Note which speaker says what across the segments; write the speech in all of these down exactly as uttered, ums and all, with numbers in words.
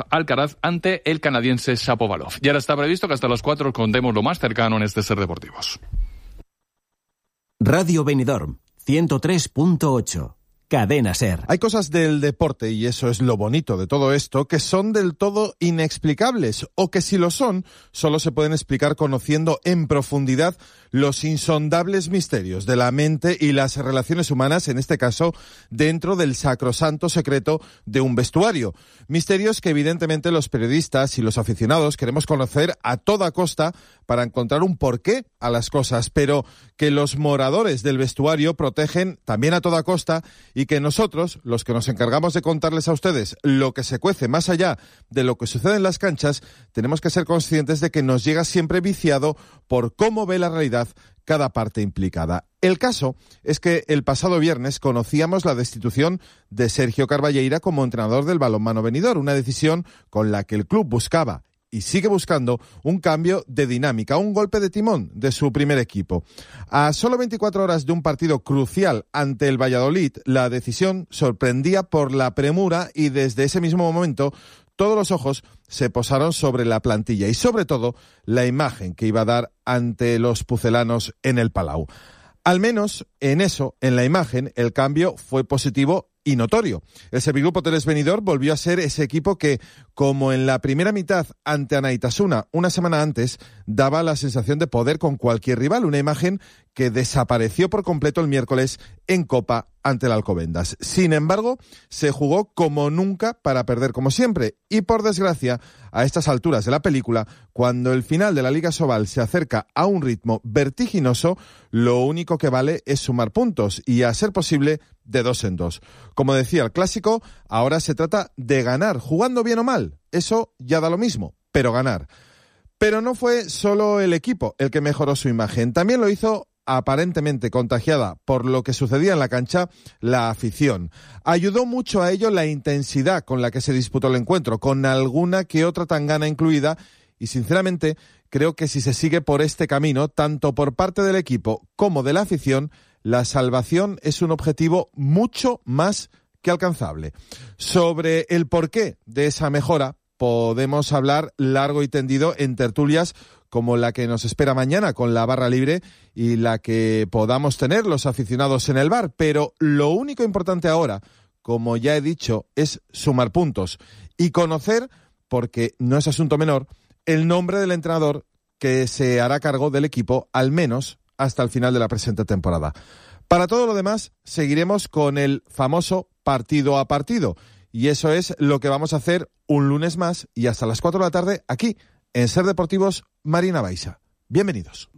Speaker 1: Alcaraz ante el canadiense Shapovalov. Y ahora está previsto que hasta las cuatro contemos lo más cercano en este Ser Deportivos.
Speaker 2: Radio Benidorm, ciento tres punto ocho. Cadena Ser.
Speaker 3: Hay cosas del deporte, y eso es lo bonito de todo esto, que son del todo inexplicables, o que si lo son, solo se pueden explicar conociendo en profundidad los insondables misterios de la mente y las relaciones humanas, en este caso, dentro del sacrosanto secreto de un vestuario. Misterios que evidentemente los periodistas y los aficionados queremos conocer a toda costa para encontrar un porqué a las cosas, pero que los moradores del vestuario protegen también a toda costa, y que nosotros, los que nos encargamos de contarles a ustedes lo que se cuece más allá de lo que sucede en las canchas, tenemos que ser conscientes de que nos llega siempre viciado por cómo ve la realidad cada parte implicada. El caso es que el pasado viernes conocíamos la destitución de Sergio Carballeira como entrenador del balonmano Benidorm, una decisión con la que el club buscaba y sigue buscando un cambio de dinámica, un golpe de timón de su primer equipo. A solo veinticuatro horas de un partido crucial ante el Valladolid, la decisión sorprendía por la premura, y desde ese mismo momento todos los ojos se posaron sobre la plantilla y sobre todo la imagen que iba a dar ante los pucelanos en el Palau. Al menos en eso, en la imagen, el cambio fue positivo y notorio. El Servigrupo Hoteles Benidorm volvió a ser ese equipo que, como en la primera mitad ante Anaitasuna una semana antes, daba la sensación de poder con cualquier rival, una imagen que desapareció por completo el miércoles en Copa ante el Alcobendas. Sin embargo, se jugó como nunca para perder como siempre, y por desgracia, a estas alturas de la película, cuando el final de la Liga Sobal se acerca a un ritmo vertiginoso, lo único que vale es sumar puntos y, a ser posible, de dos en dos. Como decía el clásico, ahora se trata de ganar, jugando bien o mal. Eso ya da lo mismo, pero ganar. Pero no fue solo el equipo el que mejoró su imagen, también lo hizo, aparentemente contagiada por lo que sucedía en la cancha, la afición. Ayudó mucho a ello la intensidad con la que se disputó el encuentro, con alguna que otra tangana incluida, y sinceramente creo que si se sigue por este camino, tanto por parte del equipo como de la afición, la salvación es un objetivo mucho más que alcanzable. Sobre el porqué de esa mejora podemos hablar largo y tendido en tertulias como la que nos espera mañana con la barra libre y la que podamos tener los aficionados en el bar, pero lo único importante ahora, como ya he dicho, es sumar puntos y conocer, porque no es asunto menor, el nombre del entrenador que se hará cargo del equipo, al menos hasta el final de la presente temporada. Para todo lo demás, seguiremos con el famoso partido a partido, y eso es lo que vamos a hacer un lunes más y hasta las cuatro de la tarde aquí en Ser Deportivos Marina Baixa. Bienvenidos.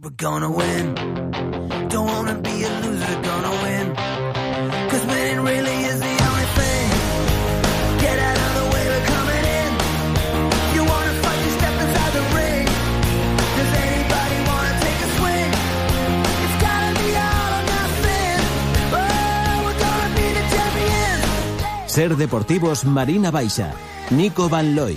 Speaker 2: Ser Deportivos Marina Baixa. Nico Van Looy.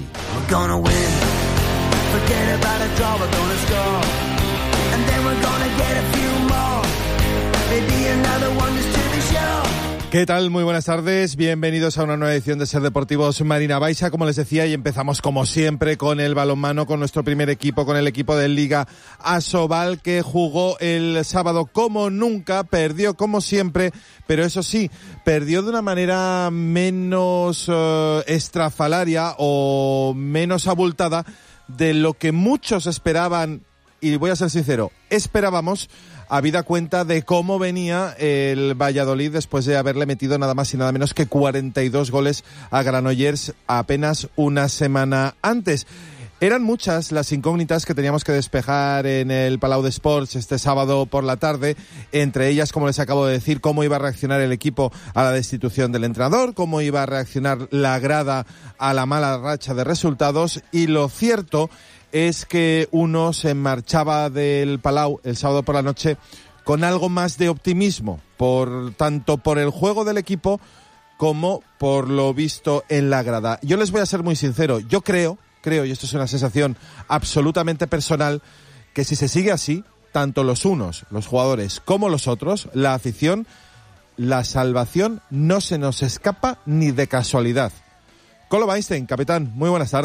Speaker 3: ¿Qué tal? Muy buenas tardes, bienvenidos a una nueva edición de Ser Deportivos Marina Baixa. Como les decía, y empezamos como siempre con el balonmano, con nuestro primer equipo, con el equipo del Liga Asobal, que jugó el sábado como nunca, perdió como siempre, pero eso sí, perdió de una manera menos uh, estrafalaria o menos abultada de lo que muchos esperaban, y voy a ser sincero, esperábamos, habida cuenta de cómo venía el Valladolid después de haberle metido nada más y nada menos que cuarenta y dos goles a Granollers apenas una semana antes. Eran muchas las incógnitas que teníamos que despejar en el Palau de Sports este sábado por la tarde, entre ellas, como les acabo de decir, cómo iba a reaccionar el equipo a la destitución del entrenador, cómo iba a reaccionar la grada a la mala racha de resultados, y lo cierto es que uno se marchaba del Palau el sábado por la noche con algo más de optimismo, por tanto por el juego del equipo como por lo visto en la grada. Yo les voy a ser muy sincero, yo creo, creo, y esto es una sensación absolutamente personal, que si se sigue así, tanto los unos, los jugadores, como los otros, la afición, la salvación no se nos escapa ni de casualidad. Colo Weinstein, capitán, muy buenas tardes.